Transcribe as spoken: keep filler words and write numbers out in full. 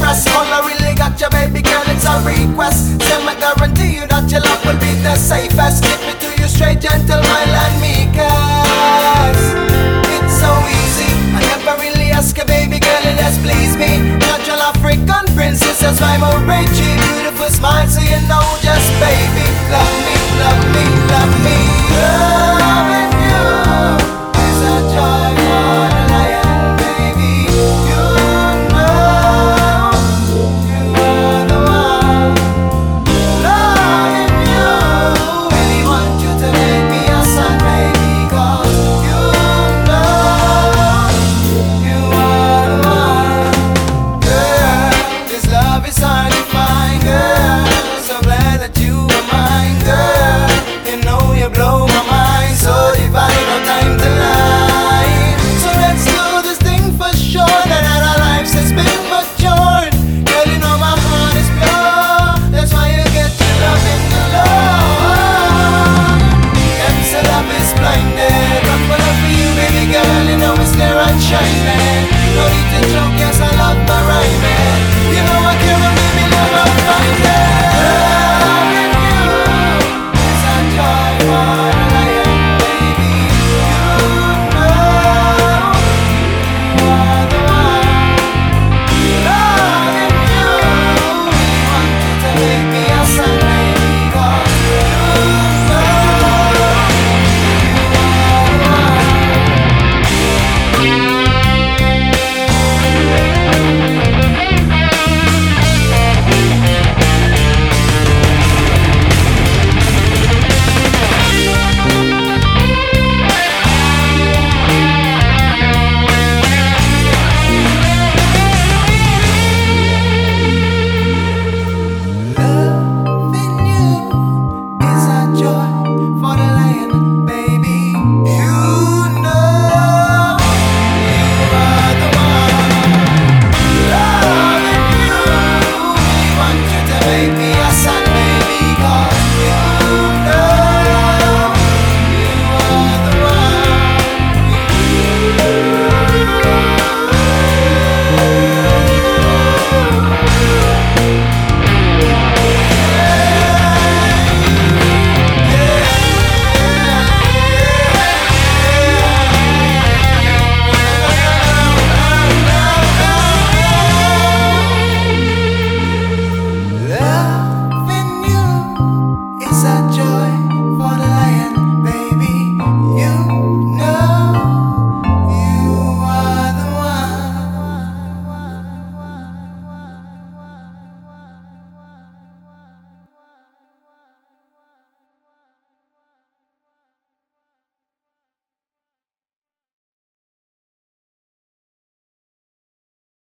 impress. All I really got you, baby girl, it's a request. Say me guarantee you that your love will be the safest. Give it to you straight, gentle, mild and meekest. It's so easy, I never really ask you, baby girl, it just please me. Natural African princess, that's why I'm a Richie. Beautiful smile, so you know, just baby, love me, love me, love me.